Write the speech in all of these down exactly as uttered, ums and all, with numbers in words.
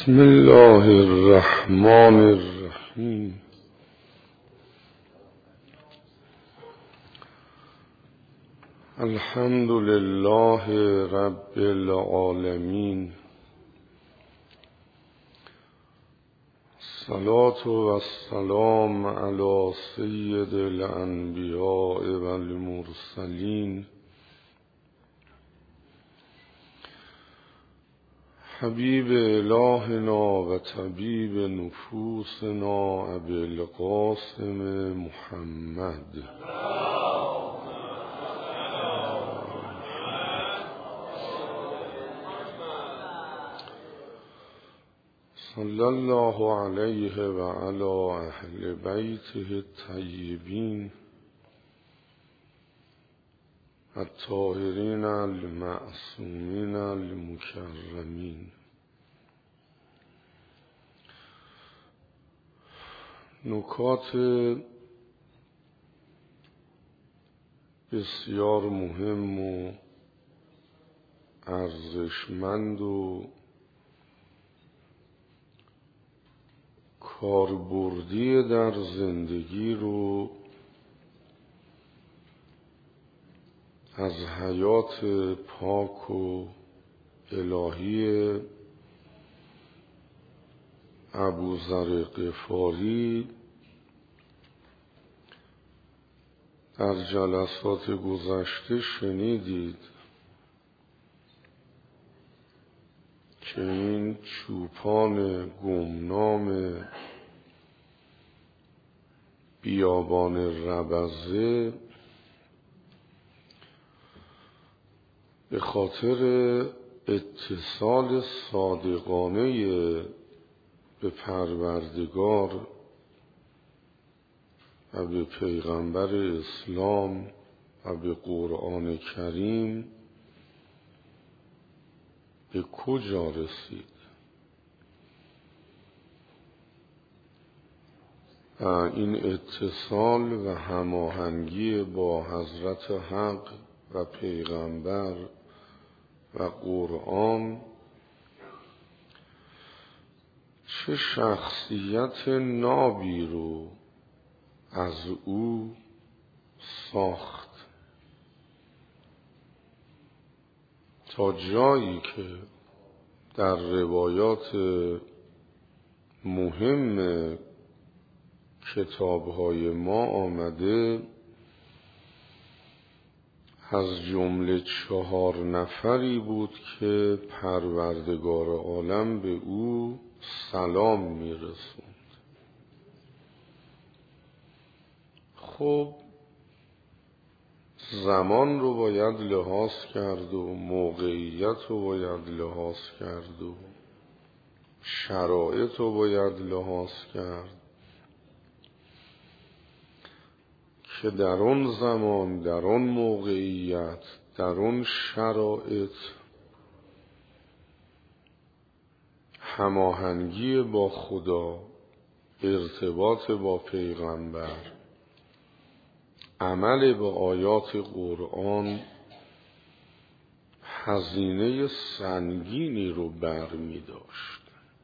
بسم الله الرحمن الرحیم. الحمد لله رب العالمین. الصلاة والسلام علی سید الانبیاء والمرسلین حبیب الهنا و طبیب نفوسنا ابی القاسم محمد صلی الله علیه و علی اهل بیته الطیبین الطاهرین المعصومین المکرمین. نکات بسیار مهم و ارزشمند و کاربردی در زندگی رو از حیات پاک و الهی ابوذر غفاری در جلسات گذشته شنیدید که این چوپان گمنام بیابان ربضه به خاطر اتصال صادقانه به پروردگار و به پیغمبر اسلام و به قرآن کریم به کجا رسید؟ این اتصال و هماهنگی با حضرت حق و پیغمبر و قرآن چه شخصیت نابی رو از او ساخت تا جایی که در روایات مهم کتاب‌های ما آمده از جمله چهار نفری بود که پروردگار عالم به او سلام میرسوند. خب زمان رو باید لحاظ کرد و موقعیت رو باید لحاظ کرد و شرایط رو باید لحاظ کرد که در اون زمان، در اون موقعیت، در اون شرایط هماهنگی با خدا، ارتباط با پیغمبر، عمل به آیات قرآن هزینه سنگینی رو برمی داشت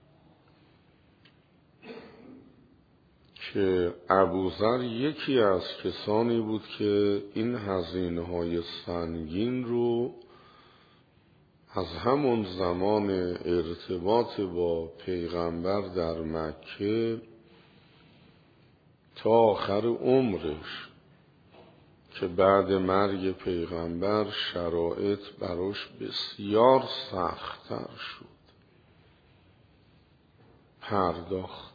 که ابوذر یکی از کسانی بود که این هزینه های سنگین رو از همون زمان ارتباط با پیغمبر در مکه تا آخر عمرش که بعد مرگ پیغمبر شرایط براش بسیار سخت‌تر شد پرداخت.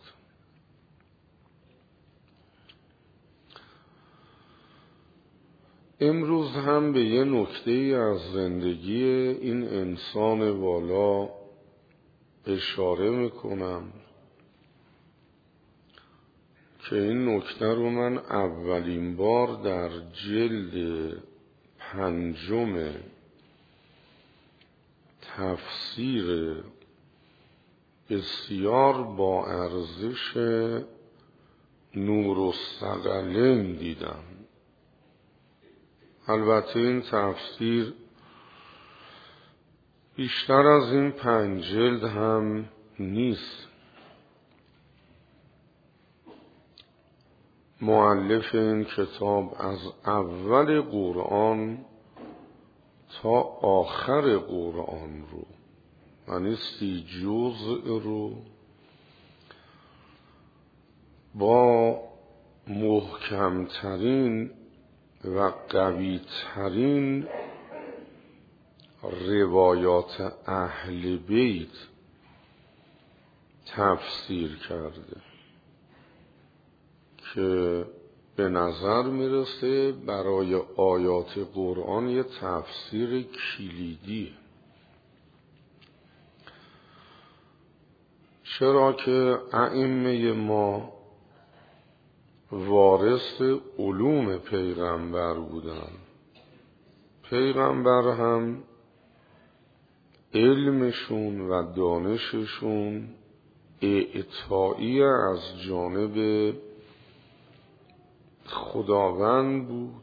امروز هم به یه نکته از زندگی این انسان والا اشاره میکنم که این نکته رو من اولین بار در جلد پنجم تفسیر بسیار با ارزش نورالثقلین دیدم. البته این تفسیر بیشتر از این پنج جلد هم نیست. مؤلف این کتاب از اول قرآن تا آخر قرآن رو، یعنی سی جزء رو، با محکمترین و قویترین روایات اهل بیت تفسیر کرده که به نظر میرسه برای آیات قرآن یه تفسیر کلیدی. چرا که ائمه ما وارث علوم پیغمبر بودن، پیغمبر هم علمشون و دانششون اعطایی از جانب خداوند بود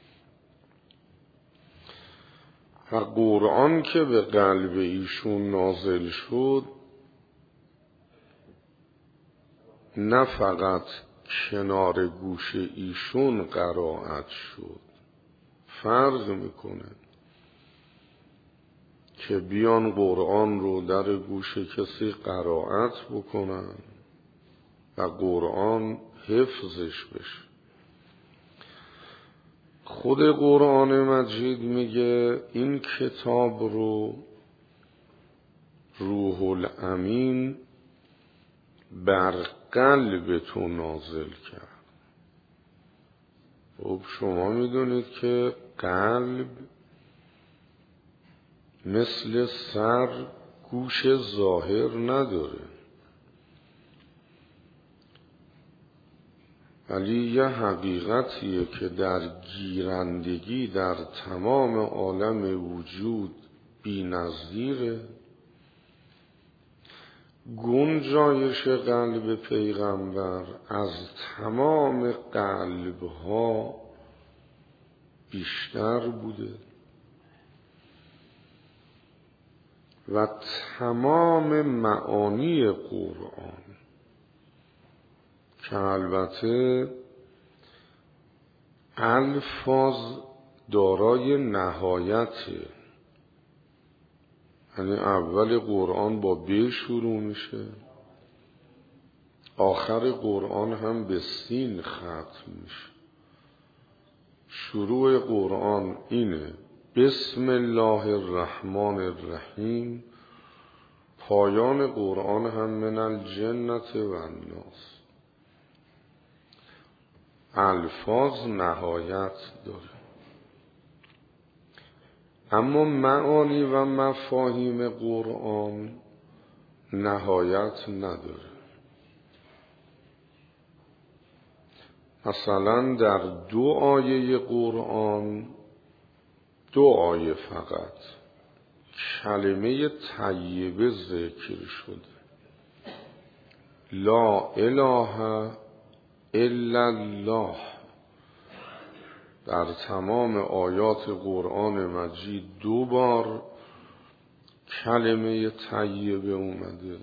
و قرآن که به قلب ایشون نازل شد نه فقط کنار گوش ایشون قرائت شد، فرق میکنه که بیان قرآن رو در گوش کسی قرائت بکنن و قرآن حفظش بشه. خود قرآن مجید میگه این کتاب رو روح الامین بر قلب تو نازل کرد. خب شما میدونید که قلب مثل سر گوش ظاهر نداره، ولی یه حقیقتیه که در گیرندگی در تمام عالم وجود بی‌نظیره. گنجایش قلب پیغمبر از تمام قلبها بیشتر بوده و تمام معانی قرآن که البته الفاظ دارای نهایته، یعنی اول قرآن با ب شروع میشه، آخر قرآن هم به سین ختم میشه. شروع قرآن اینه بسم الله الرحمن الرحیم، پایان قرآن هم من الجنة و الناس. الفاظ نهایت داره، اما معانی و مفاهیم قرآن نهایت نداره. مثلا در دو آیه قرآن، دو آیه فقط کلمه طیبه ذکر شده، لا اله الا الله. در تمام آیات قرآن مجید دو بار کلمه طیبه اومده.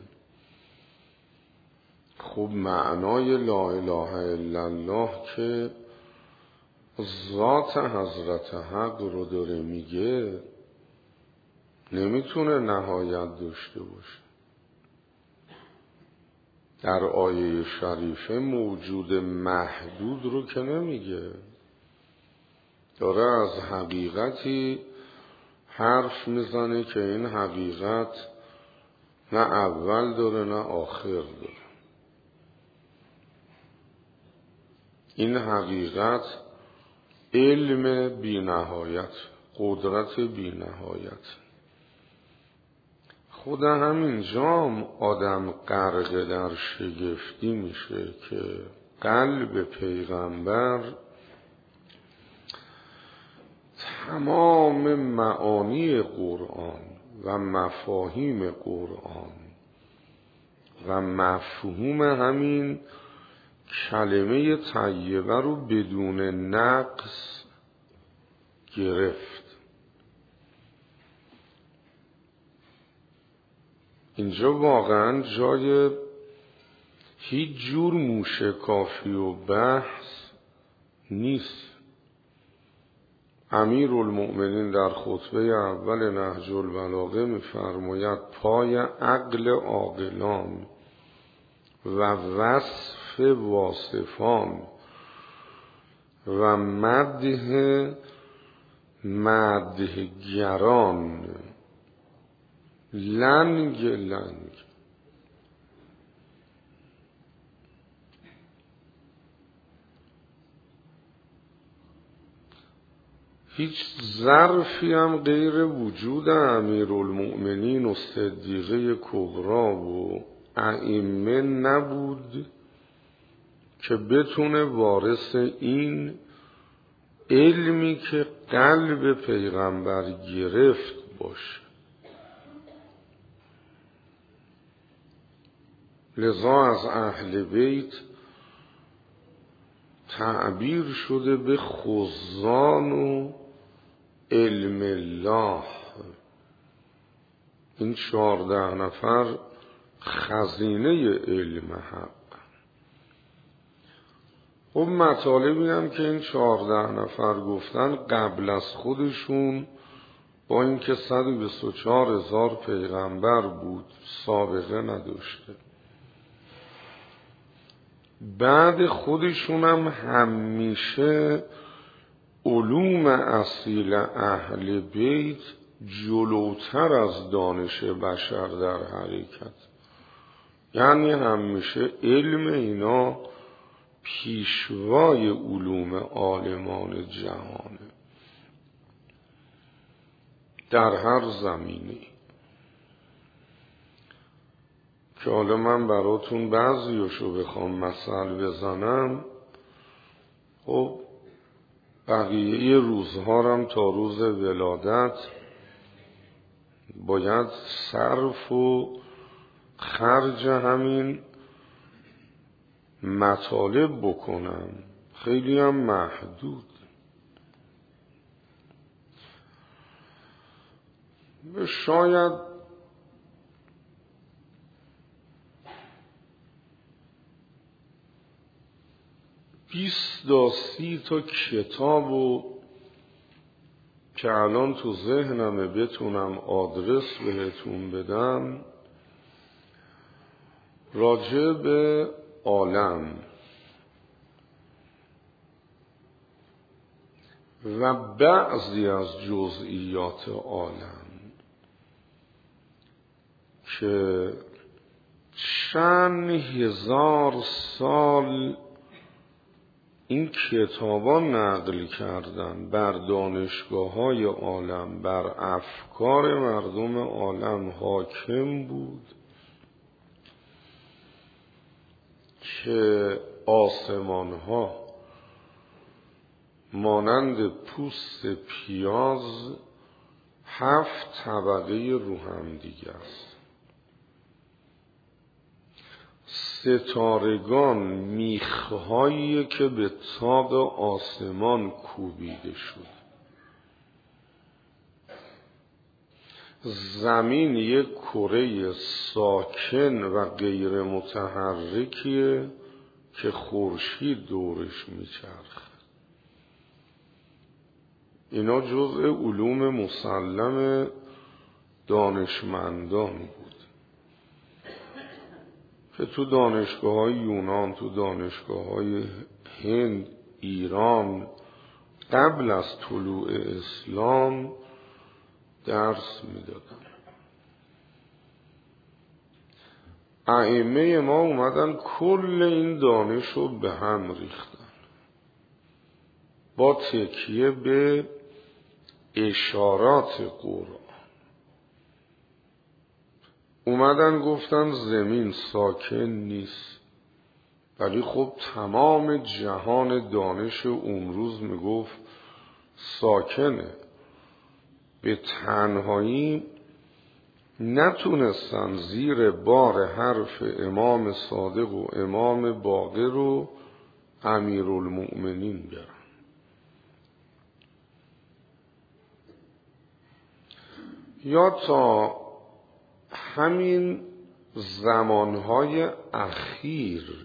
خب معنای لا اله الا الله که ذات حضرت حق رو داره میگه، نمیتونه نهایت داشته باشه. در آیه شریفه موجود محدود رو که نمیگه، داره از حقیقتی حرف میزنه که این حقیقت نه اول داره نه آخر داره. این حقیقت علم بی نهایت، قدرت بی نهایت. خود همین جام آدم غرق در شگفتی میشه که قلب پیغمبر تمام معانی قرآن و مفاهیم قرآن و مفهوم همین کلمه طیبه رو بدون نقص گرفت. اینجا واقعا جای هیچ جور موشکافی و بحث نیست. امیرالمؤمنین در خطبه اول نهج البلاغه می‌فرماید پای عقل عاقلان و وصف واصفان و مدح مدحگران لنگ لنگ. هیچ ظرفی هم غیر وجود امیرالمؤمنین و صدیقه کبرا و ائمه نبود که بتونه وارث این علمی که قلب پیغمبر گرفت باشه. لذا از اهل بیت تعبیر شده به خزان و علم الله. این چهارده نفر خزینه علم حق. خب مطالبی هم که این چهارده نفر گفتن قبل از خودشون با اینکه صد و بیست و چهار هزار پیغمبر بود سابقه نداشته، بعد خودشون هم همیشه علوم اصیل اهل بیت جلوتر از دانش بشر در حرکت، یعنی همیشه علم اینا پیشوای علوم عالمان جهانه در هر زمینه. که حالا من براتون بعضیاشو بخوام مثل بزنم، خب بقیه روزها هم تا روز ولادت باید صرف و خرج همین مطالب بکنم، خیلی هم محدود. شاید بیست تا سی تا کتاب و که الان تو ذهنمه بتونم آدرس بهتون بدم راجع به عالم و بعضی از جزئیات عالم که چند هزار سال این کتابا نقل کردن بر دانشگاه‌های عالم، بر افکار مردم عالم حاکم بود که آسمان‌ها مانند پوست پیاز هفت طبقه رو هم دیگه است. ستارگان میخهایی که به طاق آسمان کوبیده شد. زمین یک کره ساکن و غیر متحرکیه که خورشید دورش میچرخه. اینا جزء علوم مسلم دانشمندان بود که تو دانشگاه های یونان، تو دانشگاه های هند، ایران قبل از طلوع اسلام درس میدادن. ائمه ما اومدن کل این دانش رو به هم ریختن با تکیه به اشارات قرآن. اومدن گفتن زمین ساکن نیست، ولی خب تمام جهان دانش امروز میگفت ساکنه. به تنهایی نتونستن زیر بار حرف امام صادق و امام باقر و امیرالمؤمنین برن. یا تا همین زمانهای اخیر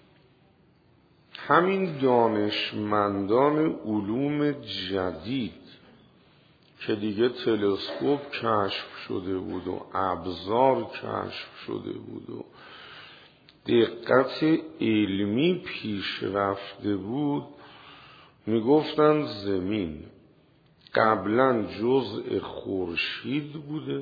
همین دانشمندان علوم جدید که دیگه تلسکوپ کشف شده بود و ابزار کشف شده بود و دقت علمی پیش رفته بود، میگفتن زمین قبلا جزء خورشید بوده،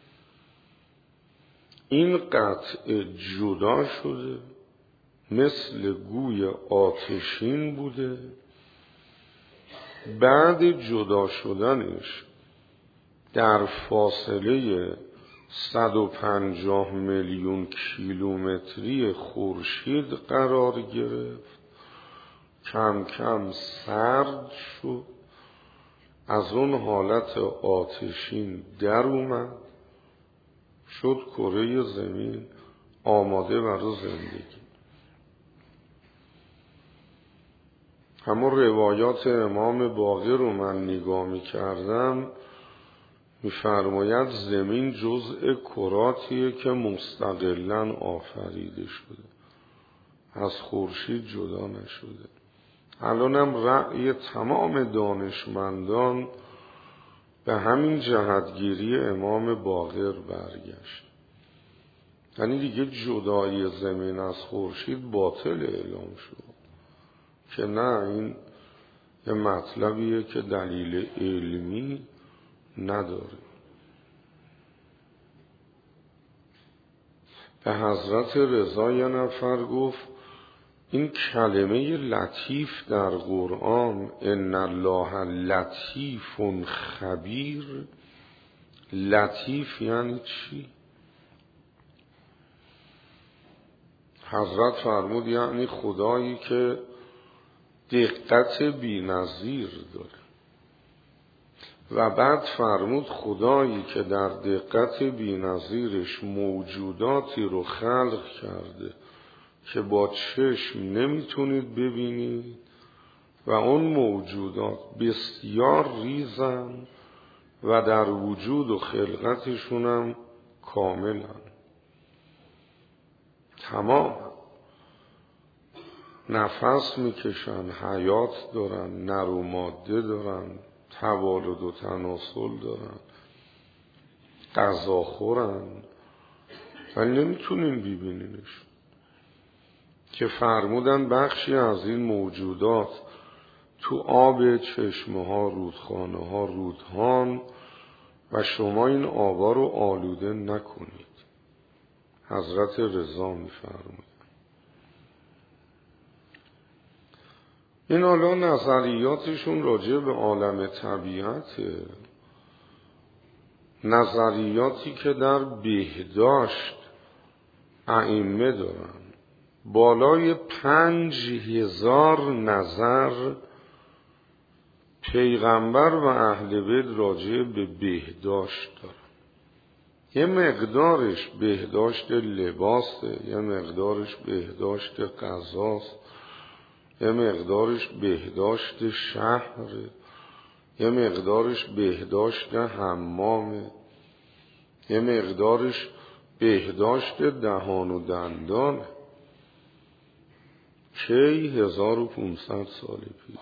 این قطعه جدا شده مثل گوی آتشین بوده، بعد جدا شدنش در فاصله صد و پنجاه میلیون کیلومتری خورشید قرار گرفت، کم کم سرد شد، از اون حالت آتشین در اومد، شد کره زمین آماده برای زندگی. همون روایات امام باقر رو من نگاه می کردم، می فرماید زمین جزء کراتیه که مستقلاً آفریده شده، از خورشید جدا نشده. الانم رأی تمام دانشمندان به همین جهتگیری امام باقر برگشت. یعنی دیگه جدای زمین از خورشید باطل اعلام شد که نه، این یه مطلبیه که دلیل علمی نداره. به حضرت رضا یه نفر گفت این کلمه لطیف در قرآن، ان الله لطیف خبیر، لطیف یعنی چی؟ حضرت فرمود یعنی خدایی که دقت بی‌نظیر داره. و بعد فرمود خدایی که در دقت بی‌نظیرش موجوداتی رو خلق کرده که با چشم نمیتونید ببینید و اون موجودات بسیار ریزن و در وجود و خلقتشونم کاملن، تمام نفس میکشن، حیات دارن، نر و ماده دارن، توالد و تناسل دارن، غذا خورن و نمیتونین ببینینش. که فرمودن بخشی از این موجودات تو آب چشمه ها، رودخانه ها، رودهان و شما این آبا رو آلوده نکنید. حضرت رضا میفرمود. این حالا نظریاتشون راجع به عالم طبیعته، نظریاتی که در بهداشت ائمه دارن. بالای پنج هزار نظر پیغمبر و اهل بیت راجع به بهداشت دارن. یه مقدارش بهداشت لباسه، یه مقدارش بهداشت غذاست، یه مقدارش بهداشت شهره، یه مقدارش بهداشت حمامه، یه مقدارش بهداشت دهان و دندانه. کی؟ هزار و پونصد سال پیش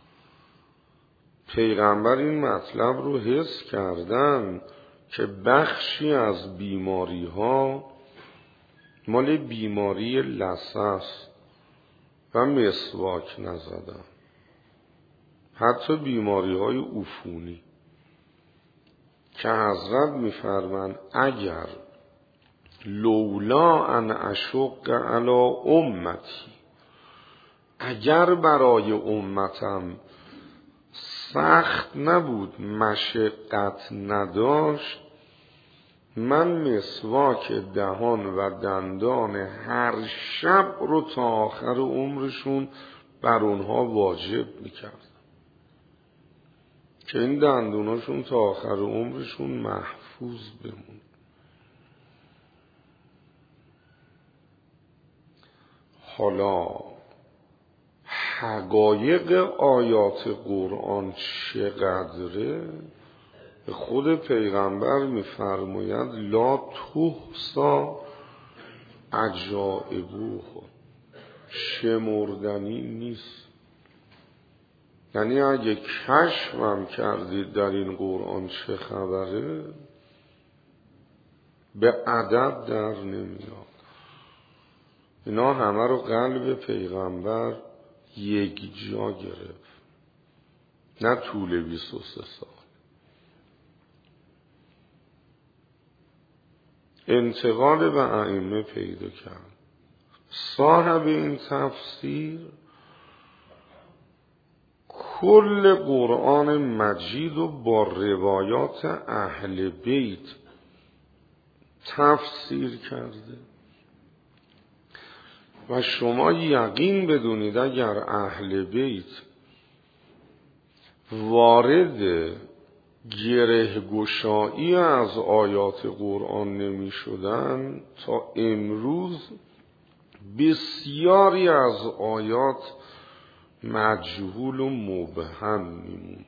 پیغمبر این مطلب رو حس کردن که بخشی از بیماری ها مال بیماری لثه و مسواک نزدن، حتی بیماری های عفونی، که حضرت میفرمان اگر لولا ان اشق علی امتی، اگر برای امتم سخت نبود، مشقت نداشت، من مسواک دهان و دندان هر شب رو تا آخر عمرشون بر اونها واجب میکردم که این دندوناشون تا آخر عمرشون محفوظ بمونه. حالا حقایق آیات قرآن چقدره خود پیغمبر می‌فرماید لا تحصا عجائبه، شمردنی نیست. یعنی اگه کشفم کردید در این قرآن چه خبره، به عدد در نمیاد. اینا همه رو قلب پیغمبر یک جا گرفت، نه طول بیست و سه سال. انتقال به ائمه پیدا کرد. صاحب این تفسیر کل قرآن مجید و با روایات اهل بیت تفسیر کرده و شما یقین بدونید اگر اهل بیت وارد گره گشایی از آیات قرآن نمی شدن، تا امروز بسیاری از آیات مجهول و مبهم می موند.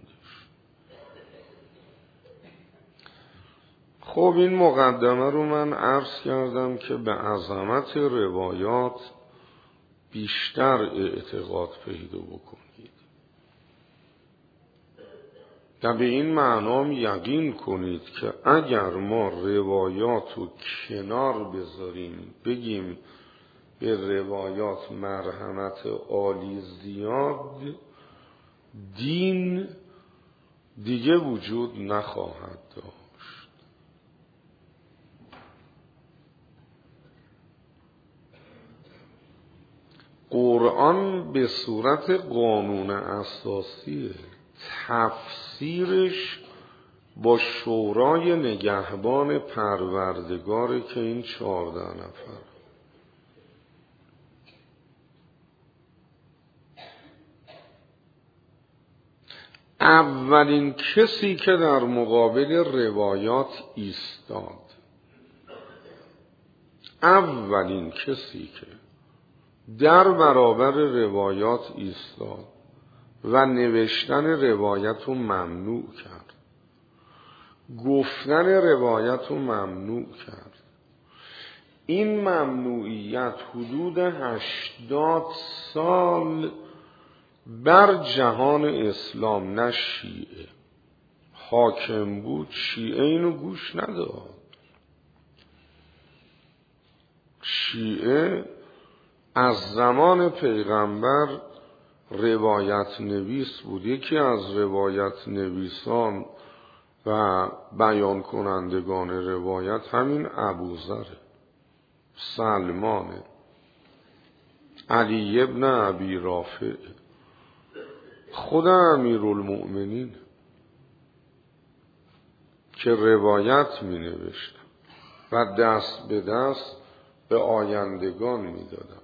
خب این مقدمه رو من عرض کردم که به عظمت روایات بیشتر اعتقاد پیدا بکنید و به این معنام یقین کنید که اگر ما روایات رو کنار بذاریم بگیم به روایات مرحمت عالی زیاد، دین دیگه وجود نخواهد داشت. قرآن به صورت قانون اساسیه، تفسیرش با شورای نگهبان پروردگاره که این چهارده نفر. اولین کسی که در مقابل روایات ایستاد، اولین کسی که در برابر روایات ایستاد و نوشتن روایت رو ممنوع کرد، گفتن روایت رو ممنوع کرد. این ممنوعیت حدود هشتاد سال بر جهان اسلام، نه شیعه، حاکم بود. شیعه اینو گوش نداد. شیعه از زمان پیغمبر روایت نویس بود. یکی از روایت نویسان و بیان کنندگان روایت همین ابوذر، سلمان، علی ابن ابی رافع، خود امیرالمؤمنین که روایت می نوشتن و دست به دست به آیندگان می دادن.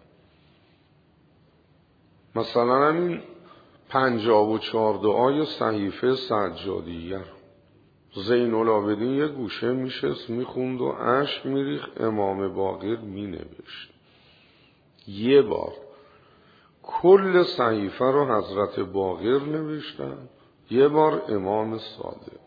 مثلا همین پنجاه و چهار دعای صحیفه سجادیه زین العابدین یه گوشه میشست میخوند و اشک میریخت، امام باقر مینوشت. یه بار کل صحیفه رو حضرت باقر نوشتن، یه بار امام صادق.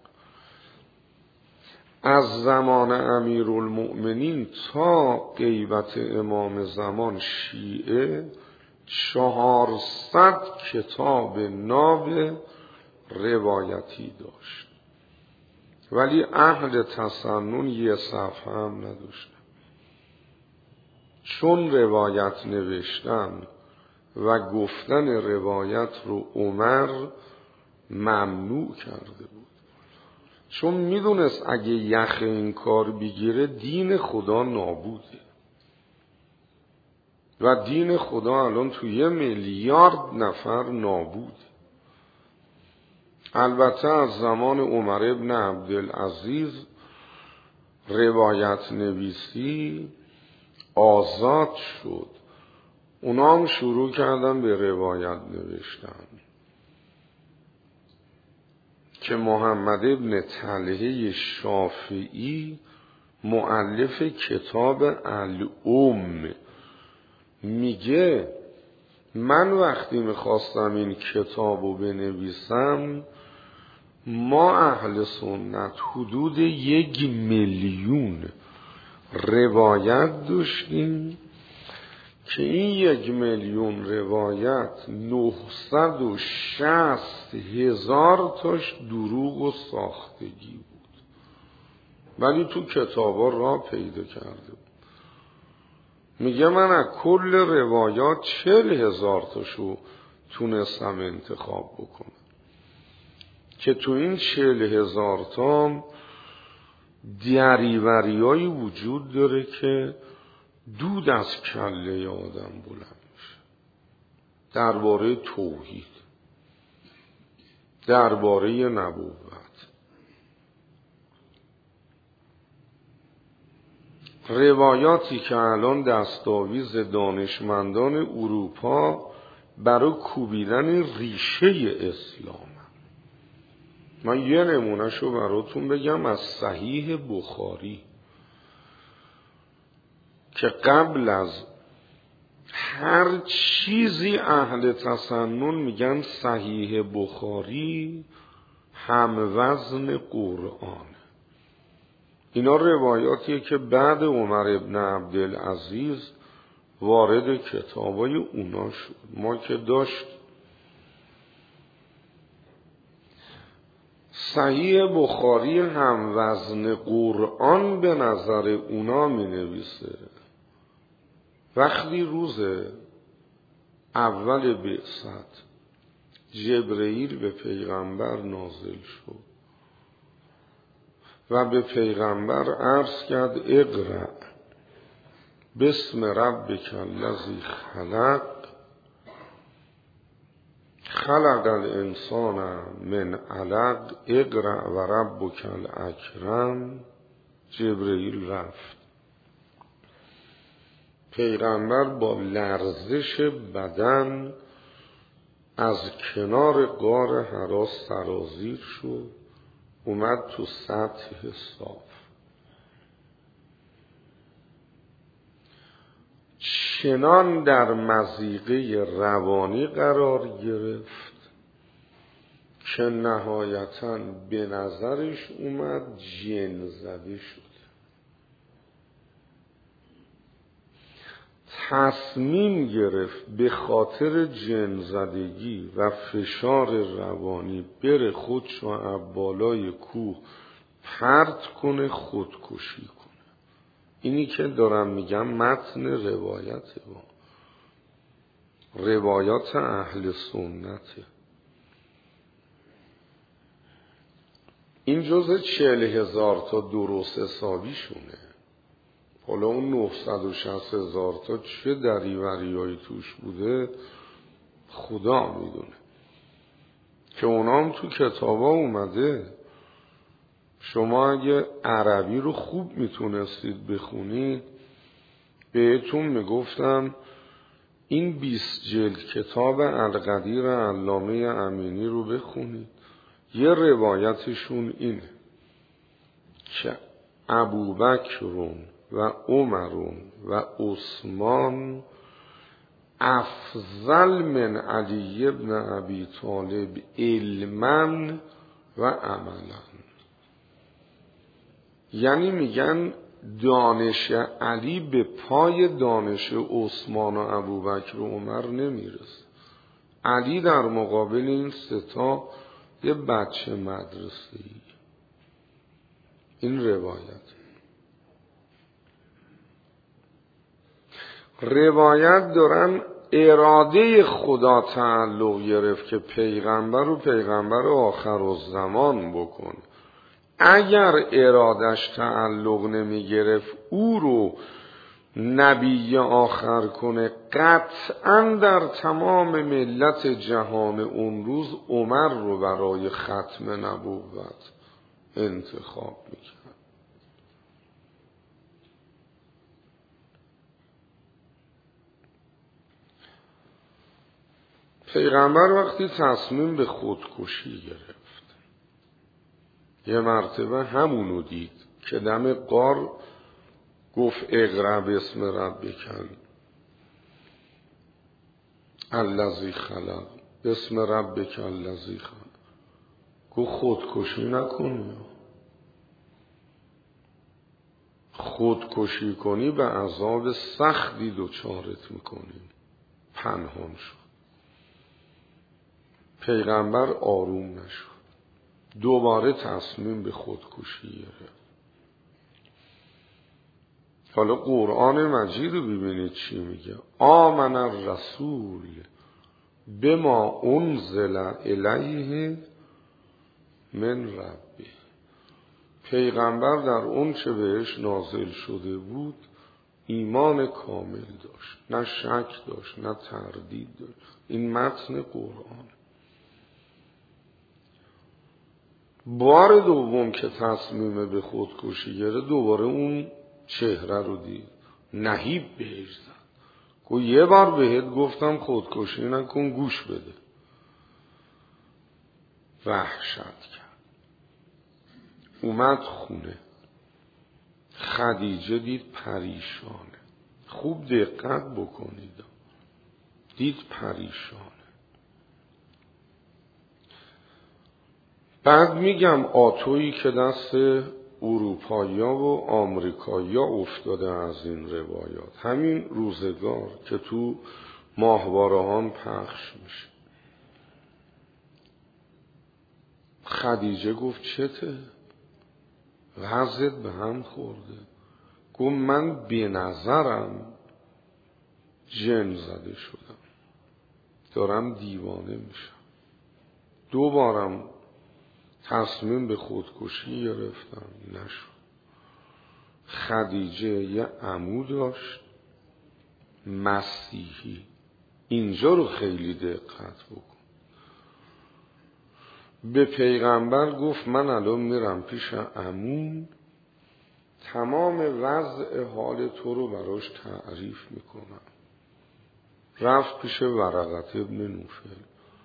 از زمان امیرالمؤمنین تا غیبت امام زمان شیعه چهارصد کتاب ناب روایتی داشت، ولی اهل تسنن یه صفحه هم نداشتن، چون روایت نوشتن و گفتن روایت رو عمر ممنوع کرده بود، چون میدونست اگه یخ این کار بگیره دین خدا نابوده و دین خدا الان توی یه میلیارد نفر نابود. البته از زمان عمر ابن عبدالعزیز روایت نویسی آزاد شد، اونا هم شروع کردن به روایت نوشتن که محمد ابن طلحه شافعی مؤلف کتاب الام میگه من وقتی میخواستم این کتابو بنویسم ما اهل سنت حدود یک میلیون روایت داشتیم که این یک میلیون روایت نهصد و شصت هزار تاش دروغ و ساختگی بود، ولی تو کتابا را پیدا کرده بود. میگه من از کل روایات چهل هزار تاشو تونستم انتخاب بکنم که تو این چهل هزار تا دریوریایی وجود داره که دود از کله آدم بلند میشه، درباره توحید، درباره نبوت. روایاتی که الان دستاویز دانشمندان اروپا برای کوبیدن ریشه اسلام. من یه نمونهشو براتون بگم از صحیح بخاری که قبل از هر چیزی اهل تسنن میگن صحیح بخاری هم وزن قرآن. اینا روایاتیه که بعد عمر ابن عبدالعزیز وارد کتابای اونا شد. ما که داشت صحیح بخاری هم وزن قرآن به نظر اونا می نویسه وقتی روز اول بعثت جبرئیل به پیغمبر نازل شد و به پیغمبر عرض کرد اقرأ بسم ربک الذی خلق خلق الانسان من علق اقرأ و ربک الاکرم. جبرئیل رفت، پیغمبر با لرزش بدن از کنار غار حرا سرازیر شد، اومد تو سطح صاف. چنان در مضیقه روانی قرار گرفت که نهایتاً به نظرش اومد جن زده شد. تصمیم گرفت به خاطر جن زدگی و فشار روانی بره خودشو از بالای کوه پرت کنه، خودکشی کنه. اینی که دارم میگم متن روایته، با روایات اهل سنته. این جزء چهل هزار تا درست حسابی شونه. حالا اون نهصد و شصت هزار تا چه دریوریایی توش بوده خدا میدونه که اونا هم تو کتابا اومده. شما اگه عربی رو خوب میتونستید بخونید بهتون میگفتم این بیست جلد کتاب القدیر علامه امینی رو بخونید. یه روایتشون اینه که ابوبکر و عمر و عثمان افضل من علی ابن ابی طالب علما و عملا. یعنی میگن دانش علی به پای دانش عثمان و ابوبکر و عمر نمیرسه. علی در مقابل این ستا یه بچه مدرسه‌ای. این روایت روایت دارن اراده خدا تعلق گرفت که پیغمبر و پیغمبر آخر الزمان بکن. اگر ارادش تعلق نمی گرفت او رو نبی آخر کنه، قطعا در تمام ملت جهان اون روز عمر رو برای ختم نبوت انتخاب میکرد. پیغمبر وقتی تصمیم به خودکشی گرفت یه مرتبه همونو دید که دم غار گفت اقرأ باسم ربک الذی خلق باسم ربک الذی خلق. گفت خودکشی نکنی، خودکشی کنی به عذاب سختی دچارت میکنی. پنهان شد. پیغمبر آروم نشد، دوباره تصمیم به خودکشی گرفت. حالا قرآن مجید رو ببینید چی میگه. آمن الرسول بما انزل الیه من ربه. پیغمبر در اون چه بهش نازل شده بود ایمان کامل داشت، نه شک داشت نه تردید داشت. این متن قرآن. بار دوم که تصمیم به خودکشی گرفت دوباره اون چهره رو دید، نهیب بهش زد. گفت یه بار بهت گفتم خودکشی نکن، گوش بده. وحشت کرد. اومد خونه. خدیجه دید پریشانه. خوب دقت بکنید. دید پریشانه. بعد میگم آتویی که دست اروپایی‌ها و آمریکایی‌ها افتاده از این روایات، همین روزگار که تو ماهواره‌ها پخش میشه. خدیجه گفت چته؟ وضعت به هم خورده. گفت من به نظرم جن زده شدم، دارم دیوانه میشم. دوبارم تصمیم به خودکشی گرفتم، نشد. خدیجه یه عمو داشت مسیحی. اینجا رو خیلی دقت بکن. به پیغمبر گفت من الان میرم پیش عموم، تمام وضع حال تو رو براش تعریف میکنم. رفت پیش ورقه ابن نوفل.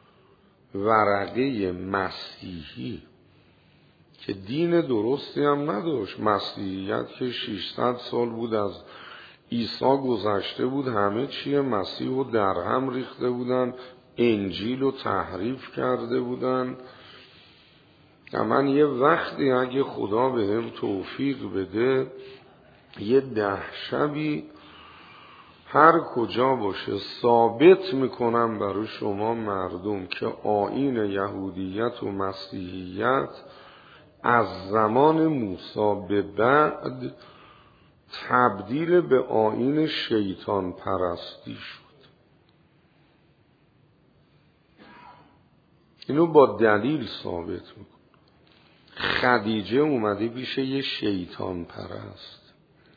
ورقه مسیحی که دین درستی هم نداشت، مسیحیت که ششصد سال بود از عیسی گذشته بود، همه چیه مسیح رو در هم ریخته بودن، انجیل رو تحریف کرده بودن. من یه وقتی اگه خدا به هم توفیق بده یه ده شبی هر کجا باشه ثابت میکنم برای شما مردم که آیین یهودیت و مسیحیت از زمان موسی به بعد تبدیل به آیین شیطان پرستی شد. اینو با دلیل ثابت میکنم. خدیجه اومده پیش یه شیطان پرست،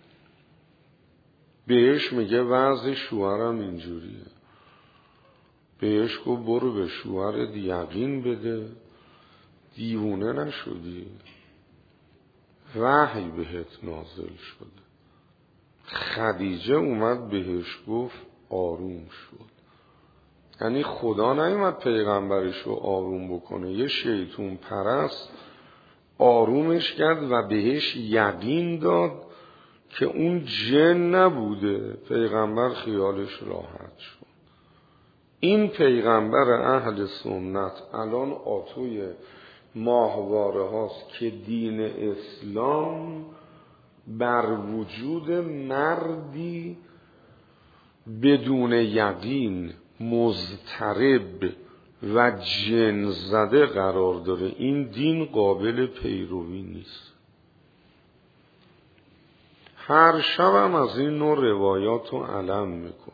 بهش میگه وضع شوهرم اینجوریه. بهش گفت برو به شوهرت یقین بده، دیوونه نشدی، وحی بهت نازل شده. خدیجه اومد بهش گفت آروم شد. یعنی خدا نیومد پیغمبرش رو آروم بکنه، یه شیطان پرست آرومش کرد و بهش یقین داد که اون جن نبوده. پیغمبر خیالش راحت شد. این پیغمبر اهل سنت الان آتوی ماهواره هاست که دین اسلام بر وجود مردی بدون یقین مضطرب و جن زده قرار داره. این دین قابل پیروی نیست. هر شبم از این نوع روایات رو علم میکنن.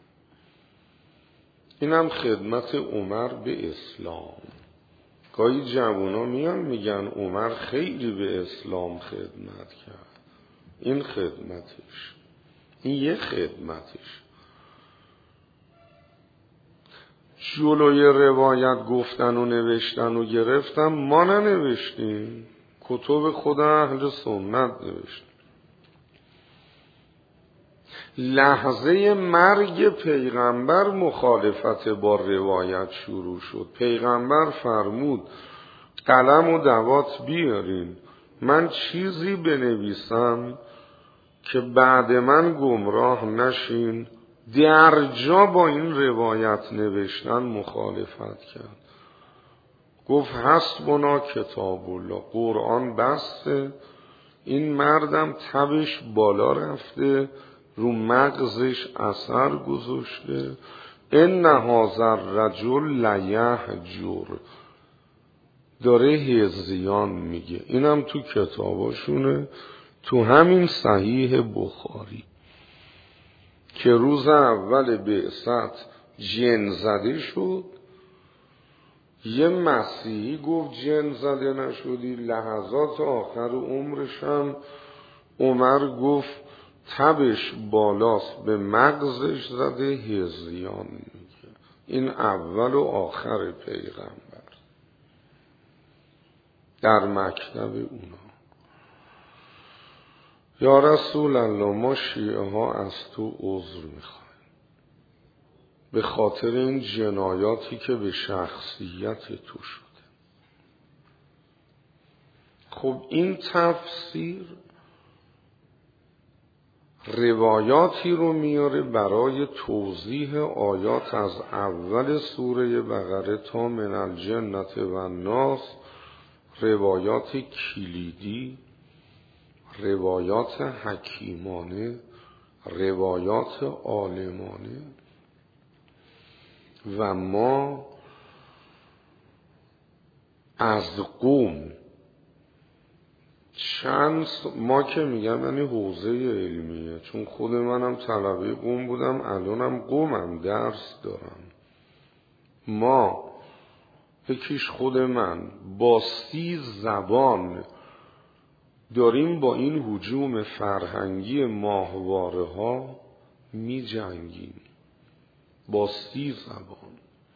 اینم خدمت عمر به اسلام. گاهی جوونا میان میگن عمر خیلی به اسلام خدمت کرد. این خدمتش، این یه خدمتش. جلوی روایت گفتن و نوشتن و گرفتم ما ننوشتیم، کتب خود اهل سنت نوشتیم. لحظه مرگ پیغمبر مخالفت با روایت شروع شد. پیغمبر فرمود قلم و دوات بیارین، من چیزی بنویسم که بعد من گمراه نشین. در جا با این روایت نوشتن مخالفت کرد. گفت حسبنا کتاب الله، قرآن بسته، این مردم تبش بالا رفته، رو مغزش اثر گذاشته. ان هذا الرجل لیهجر، داره هذیان میگه. اینم تو کتاباشونه، تو همین صحیح بخاری که روز اول بعثت جن زده شد. یه مسیحی گفت جن زده نشدی. لحظات آخر عمرش هم عمر گفت تبش بالاست، به مغزش زده، هذیان میگه. این اول و آخر پیغمبر در مکتب اونا. یا رسول الله، ما شیعه ها از تو عذر میخوایم به خاطر این جنایاتی که به شخصیت تو شده. خب این تفسیر روایاتی رو میاره برای توضیح آیات از اول سوره بقره تا من الجنة و الناس، روایات کلیدی، روایات حکیمانه، روایات عالمانه. و ما از قوم چند ما که میگم یعنی حوزه علمیه، چون خود منم طلبه قوم بودم، الانم قومم، درس دارم. ما یکیش خود من با سی زبان داریم با این هجوم فرهنگی ماهواره ها می جنگیم، با سی زبان.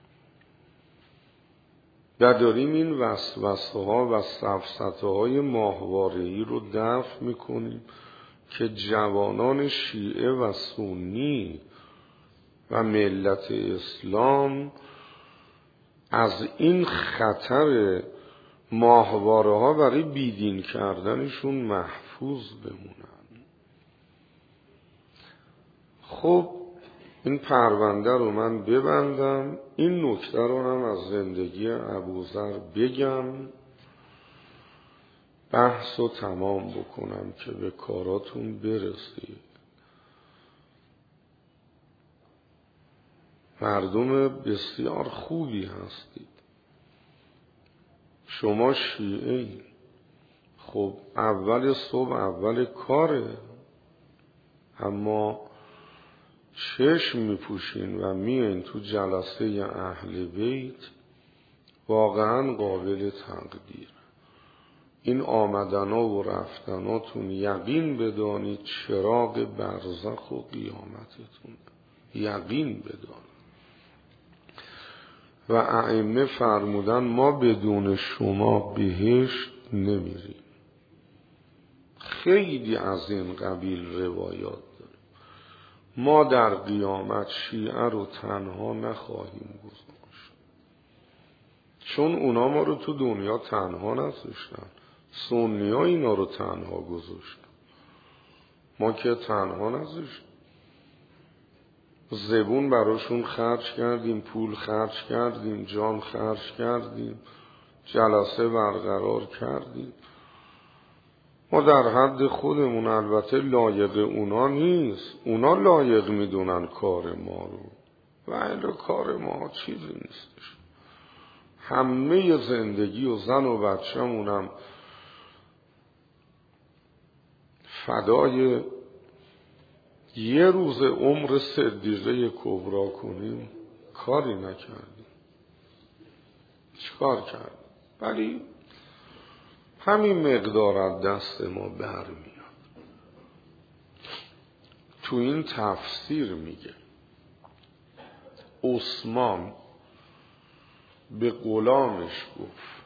و داریم این وسوسه ها و سفسطه های ماهواره‌ای رو دفع می کنیم که جوانان شیعه و سنی و ملت اسلام از این خطر ماهواره ها برای بیدین کردنشون محفوظ بمونن. خب این پرونده رو من ببندم، این نکته رو هم از زندگی ابوذر بگم، بحث رو تمام بکنم که به کاراتون برسید. مردم بسیار خوبی هستید. شما شیعه، خب اول صبح اول کاره، اما چشم میپوشین و میین تو جلسه اهل بیت، واقعا قابل تقدیر. این آمدنا و رفتناتون یقین بدانید چراغ برزخ و قیامتتون، یقین بدانید. و ائمه فرمودن ما بدون شما بهشت نمیریم. خیلی از این قبیل روایات داریم. ما در قیامت شیعه رو تنها نخواهیم گذاشت، چون اونا ما رو تو دنیا تنها نذاشتن، سنی ها اینا رو تنها گذاشتن، ما که تنها نذاشتیم. زبون براشون خرج کردیم، پول خرج کردیم، جان خرج کردیم، جلسه برقرار کردیم. ما در حد خودمون، البته لایق اونا نیست، اونا لایق میدونن کار ما رو، و الا کار ما چیزی نیستش. همه زندگی و زن و بچه‌مونم فدای یه روز عمر صدیقه کبرا کنیم، کاری نکردیم. چیکار کردیم؟ ولی همین مقدار از دست ما برمیاد. تو این تفسیر میگه عثمان به غلامش گفت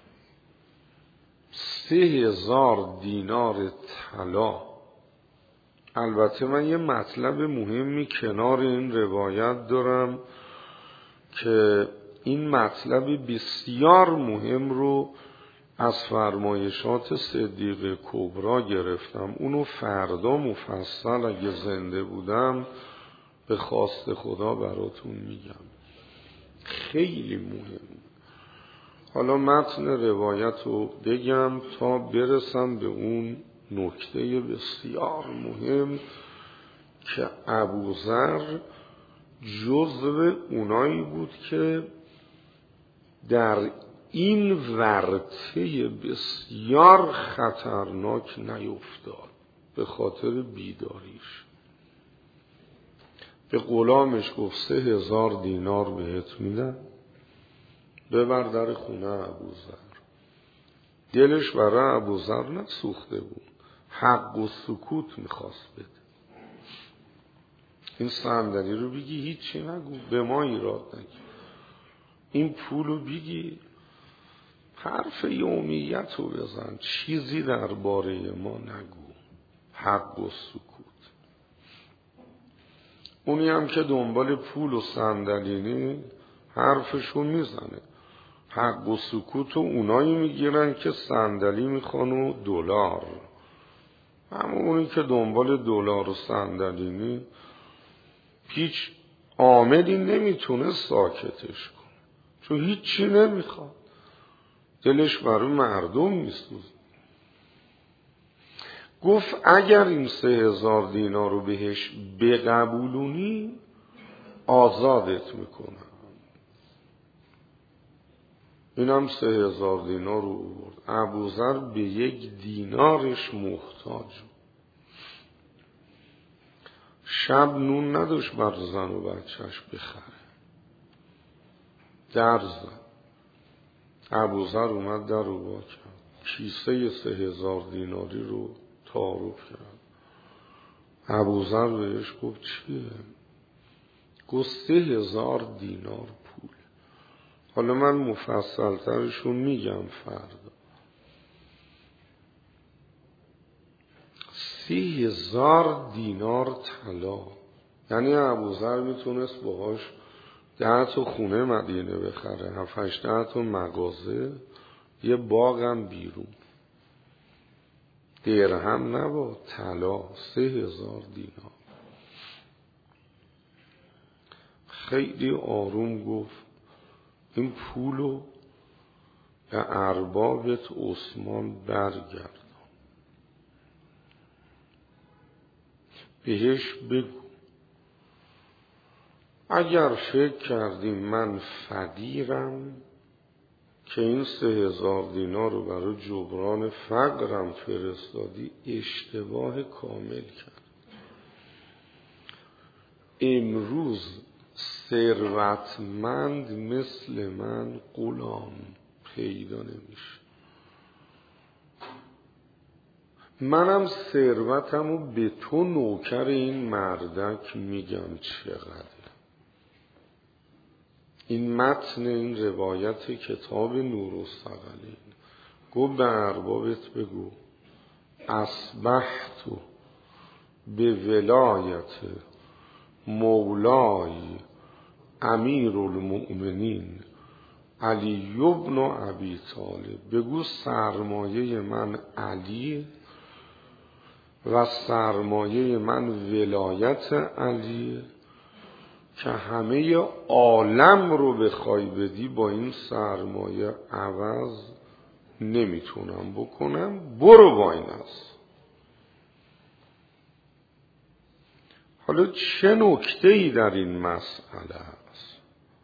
سه هزار دینار طلا. البته من یه مطلب مهمی کنار این روایت دارم که این مطلب بسیار مهم رو از فرمایشات صدیقه کبرا گرفتم. اونو فردا مفصل اگه زنده بودم به خواست خدا براتون میگم. خیلی مهم. حالا متن روایت رو بگم تا برسم به اون نکته بسیار مهم که ابوذر جزو اونایی بود که در این ورطه بسیار خطرناک نیفتاد به خاطر بیداریش. به غلامش گفت سه هزار دینار بهت میدم، ببر در خونه ابوذر. دلش برای ابوذر نسوخته بود، حق و سکوت میخواست بده. این صندلی رو بگی هیچی نگو، به ما ایراد نگی، این پول رو بگی، حرف یومیت رو بزن، چیزی درباره ما نگو، حق و سکوت. اونی هم که دنبال پول و صندلی حرفشو میزنه. حق و سکوت و اونایی میگیرن که صندلی میخوان و دلار. همون اونی که دنبال دلار و صندلی نی هیچ عاملی نمیتونه ساکتش کنه، چون هیچی نمیخواد، دلش برای مردم میسوزه. گفت اگر این سه هزار دینار رو بهش بقبولونی آزادت میکنم. اینم سه هزار دینار رو آورد. ابوذر به یک دینارش محتاج. شب نون نداشت بر زن و بچهش بخره، در زد. ابوذر اومد در رو با کرد، کیسه سه هزار دیناری رو تعارف کرد. ابوذر بهش گفت چیه؟ گفت سه هزار دینار پول. حالا من مفصل ترشو میگم فردا. سه هزار دینار طلا، یعنی ابوذر میتونست باهاش ده تا خونه مدینه بخره، هفت هشت تا مغازه، یه باغم بیرون. درهم نبا، طلا، سه هزار دینار. خیلی آروم گفت این پولو به اربابت عثمان برگردان، بهش بگو اگر فکر کردی من فقیرم که این سه هزار دینار رو برای جبران فقرم فرستادی، اشتباه کامل کرد. امروز ثروتمند مثل من غلام پیدا نمیشه. منم ثروتمو به تو نوکر این مردک میگم چقدر. این متن این روایت کتاب نورالثقلین. گفت به اربابت بگو اصبحت به ولایت مولای امیر المؤمنین علی بن ابی طالب. بگو سرمایه من علی و سرمایه من ولایت علی، که همه عالم رو بخوای بدی با این سرمایه عوض نمیتونم بکنم، برو با این است. حالا چه نکته‌ای در این مسئله است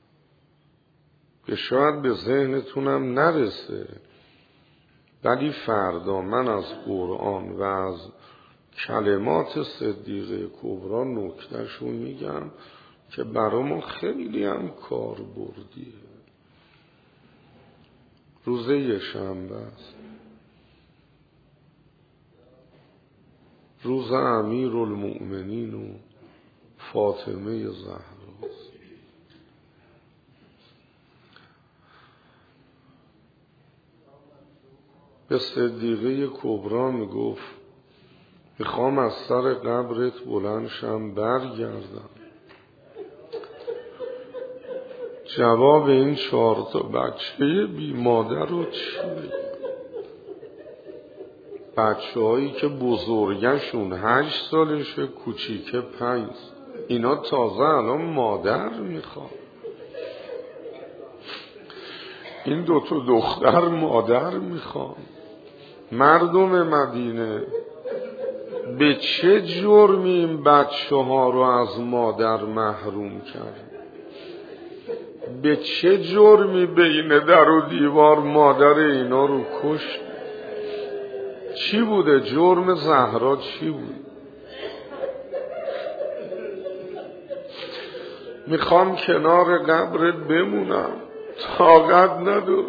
که شاید به ذهنتونم نرسه، ولی فردا من از قرآن و از کلمات صدیقه کبرا نکته‌شو میگم که برای ما خیلی هم کار بردیه. روزه یه شنبه است، روز امیر المؤمنین و فاطمه زهراست. به صدیقه کبرا میگفت میخوام از سر قبرت بلند شم برگردم. جواب این چهار تا بچه بی مادر رو چی بگم؟ بچه هایی که بزرگشون هشت سالشه، کوچیکه پنج، اینا تازه الان مادر میخواد. این دو تا دختر مادر میخوان. مردم مدینه به چه جرمی این بچه ها رو از مادر محروم کرد؟ به چه جرمی بین در و دیوار مادر اینا رو کشت؟ چی بوده؟ جرم زهرا چی بود؟ میخوام کنار قبرت بمونم، طاقت نداره.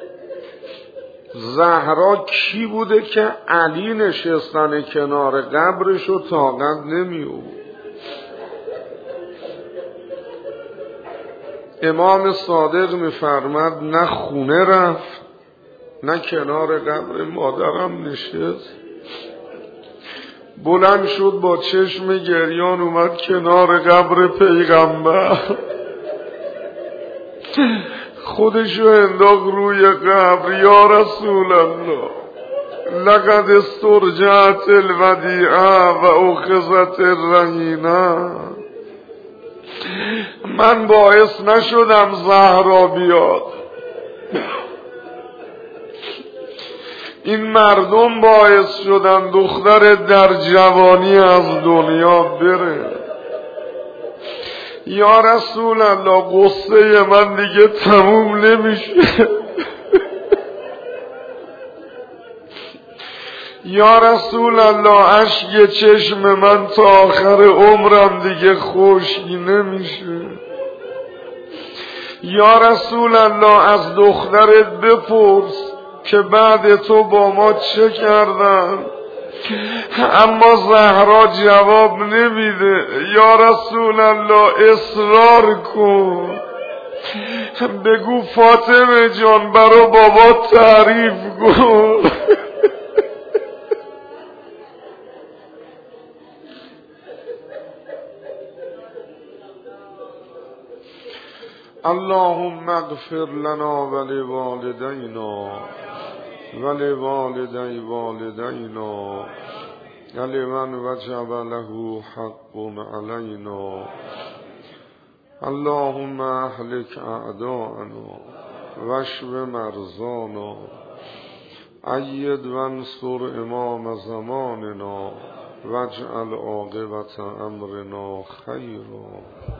زهرا کی بوده که علی نشستن کنار قبرش و طاقت نمیو؟ امام صادق میفرمد نه خونه رفت نه کنار قبر مادرم نشست، بلند شد با چشم گریان اومد کنار قبر پیغمبر، خودشو انداخت روی قبر. یا رسول الله لقد استرجعت الودیعه و اخذت الرهینه. من باعث نشدم زهرا بیاد، این مردم باعث شدن دختر در جوانی از دنیا بره. یا رسول الله قصه من دیگه تموم نمیشه. یا رسول الله اشک چشم من تا آخر عمرم دیگه خشک نمیشه. یا رسول الله از دخترت بپرس که بعد تو با ما چه کردن؟ اما زهرا جواب نمیده. یا رسول الله اصرار کن، بگو فاطمه جان برا بابا تعریف کن. اللهم اغفر لنا ولوالدينا ولوالدي والدينا ولمن وجب له حق علينا. اللهم اهلك اعداءنا واشف مرضانا أيد وانصر امام زماننا واجعل عاقبة امرنا خيرا.